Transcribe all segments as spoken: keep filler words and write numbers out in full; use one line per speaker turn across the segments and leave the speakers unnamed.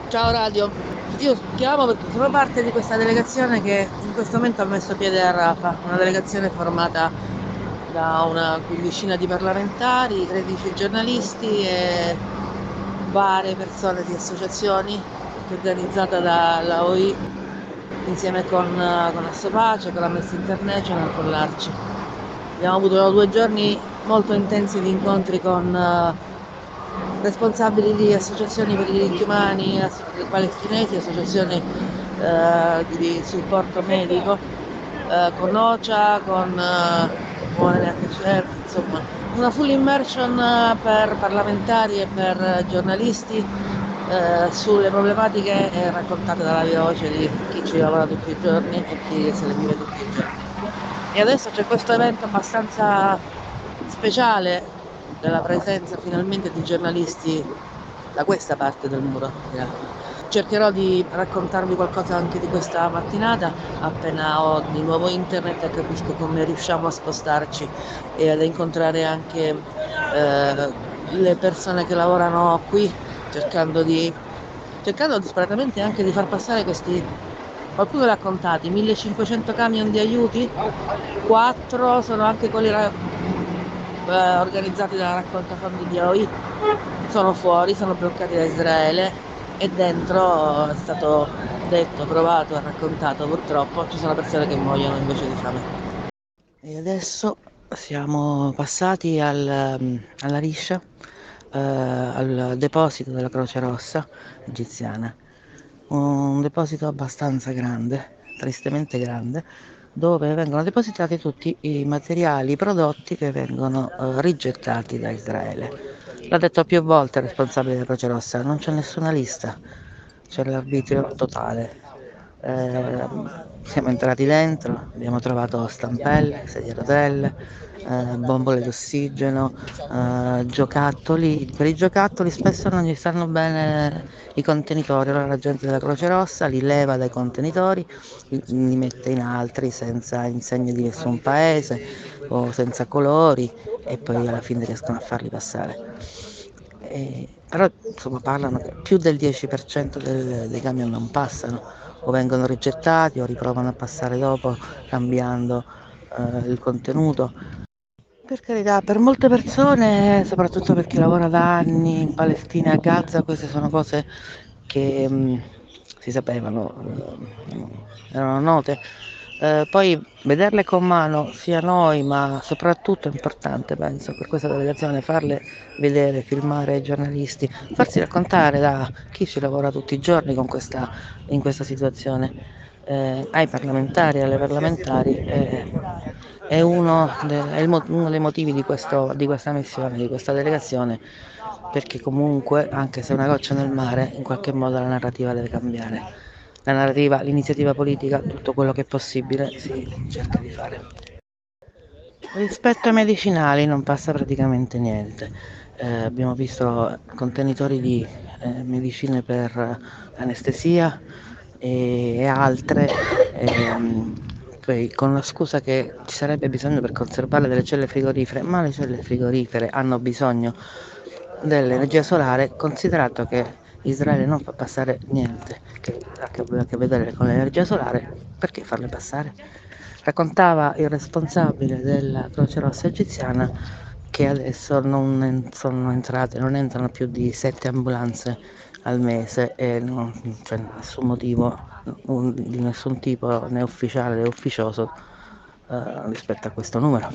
Ciao Radio, io chiamo perché sono parte di questa delegazione che in questo momento ha messo piede a Rafa, una delegazione formata da una quindicina di parlamentari, tredici giornalisti e varie persone di associazioni, organizzata dalla O I insieme con, eh, con Assopace, con Amnesty International, con l'Arci. Abbiamo avuto due giorni molto intensi di incontri con eh, responsabili di associazioni per i diritti umani ass- palestinesi, associazioni eh, di supporto medico, eh, con OCHA, con eh, U N H C R, insomma, una full immersion eh, per parlamentari e per eh, giornalisti eh, sulle problematiche eh, raccontate dalla viva voce di chi ci lavora tutti i giorni e chi se le vive tutti i giorni. E adesso c'è questo evento abbastanza speciale della presenza finalmente di giornalisti da questa parte del muro di Rafah. Cercherò di raccontarvi qualcosa anche di questa mattinata appena ho di nuovo internet e capisco come riusciamo a spostarci e ad incontrare anche eh, le persone che lavorano qui, cercando di cercando disperatamente anche di far passare questi, qualcuno l'ha contati, millecinquecento camion di aiuti, quattro sono anche quelli ra- eh, organizzati dalla raccolta fondi di O I, sono fuori, sono bloccati da Israele e dentro è stato detto, provato e raccontato purtroppo ci sono persone che muoiono invece di fame. E adesso siamo passati al, mm, alla Riscia, eh, al deposito della Croce Rossa egiziana, un deposito abbastanza grande, tristemente grande, dove vengono depositati tutti i materiali, i prodotti che vengono eh, rigettati da Israele. L'ha detto più volte il responsabile della Croce Rossa, non c'è nessuna lista, c'è l'arbitrio totale. Eh, siamo entrati dentro, abbiamo trovato stampelle, sedie a rotelle, eh, bombole d'ossigeno, eh, giocattoli. Per i giocattoli spesso non gli stanno bene i contenitori, allora la gente della Croce Rossa li leva dai contenitori, li, li mette in altri senza insegni di nessun paese o senza colori e poi alla fine riescono a farli passare. E, però insomma parlano che più del dieci per cento del, dei camion non passano o vengono rigettati o riprovano a passare dopo cambiando eh, il contenuto. Per carità, per molte persone, soprattutto per chi lavora da anni in Palestina e a Gaza, queste sono cose che mh, si sapevano, eh, erano note. Eh, poi vederle con mano, sia noi, ma soprattutto è importante, penso, per questa delegazione, farle vedere, filmare ai giornalisti, farsi raccontare da chi ci lavora tutti i giorni con questa, in questa situazione, eh, ai parlamentari, alle parlamentari. Eh, è uno, de- è il mo- uno dei motivi di, questo, di questa missione, di questa delegazione, perché comunque, anche se è una goccia nel mare, in qualche modo la narrativa deve cambiare. La narrativa, l'iniziativa politica, tutto quello che è possibile si cerca di fare. Rispetto ai medicinali non passa praticamente niente. Eh, abbiamo visto contenitori di eh, medicine per anestesia e, e altre, ehm, poi con la scusa che ci sarebbe bisogno per conservarle delle celle frigorifere, ma le celle frigorifere hanno bisogno dell'energia solare, considerato che Israele non fa passare niente che ha a che vedere con l'energia solare, perché farle passare? Raccontava il responsabile della Croce Rossa egiziana che adesso non en- sono entrate, non entrano più di sette ambulanze al mese e non c'è nessun motivo un- di nessun tipo né ufficiale né ufficioso eh, rispetto a questo numero.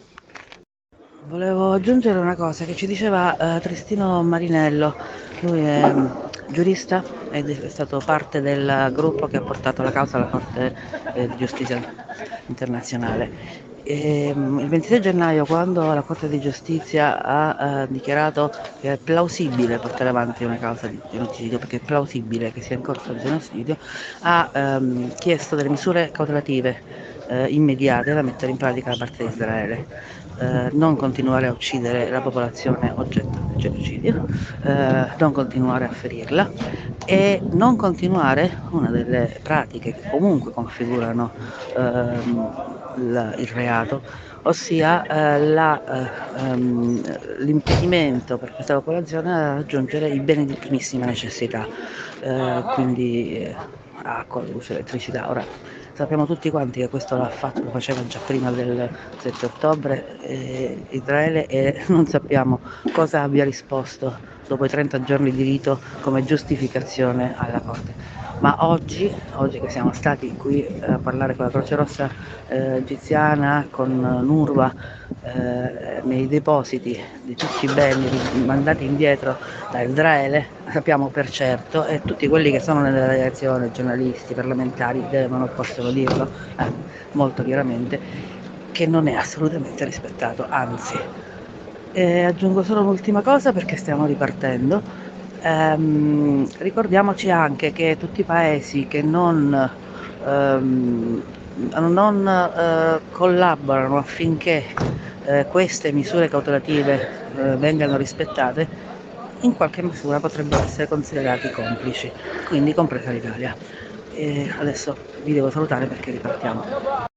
Volevo aggiungere una cosa che ci diceva eh, Tristino Marinello, lui è mm, giurista ed è stato parte del gruppo che ha portato la causa alla Corte eh, di Giustizia internazionale. E, mm, il ventisei gennaio, quando la Corte di Giustizia ha eh, dichiarato che è plausibile portare avanti una causa di genocidio, perché è plausibile che sia in corso di genocidio, ha ehm, chiesto delle misure cautelative eh, immediate da mettere in pratica da parte di Israele. Eh, non continuare a uccidere la popolazione oggetto del genocidio, eh, non continuare a ferirla e non continuare una delle pratiche che comunque configurano ehm, il, il reato, ossia eh, la, eh, ehm, l'impedimento per questa popolazione a raggiungere i beni di primissima necessità, eh, quindi eh, acqua, luce, elettricità. Ora sappiamo tutti quanti che questo l'ha fatto, lo faceva già prima del sette ottobre eh, Israele, e non sappiamo cosa abbia risposto dopo i trenta giorni di rito come giustificazione alla Corte. Ma oggi, oggi che siamo stati qui eh, a parlare con la Croce Rossa eh, egiziana, con Nurba, eh, nei depositi di tutti i beni mandati indietro da Israele, sappiamo per certo, e tutti quelli che sono nella delegazione, giornalisti, parlamentari, devono, possono dirlo eh, molto chiaramente, che non è assolutamente rispettato, anzi. E aggiungo solo un'ultima cosa perché stiamo ripartendo. Ehm, ricordiamoci anche che tutti i paesi che non, ehm, non eh, collaborano affinché eh, queste misure cautelative eh, vengano rispettate, in qualche misura potrebbero essere considerati complici, quindi compresa l'Italia. E adesso vi devo salutare perché ripartiamo.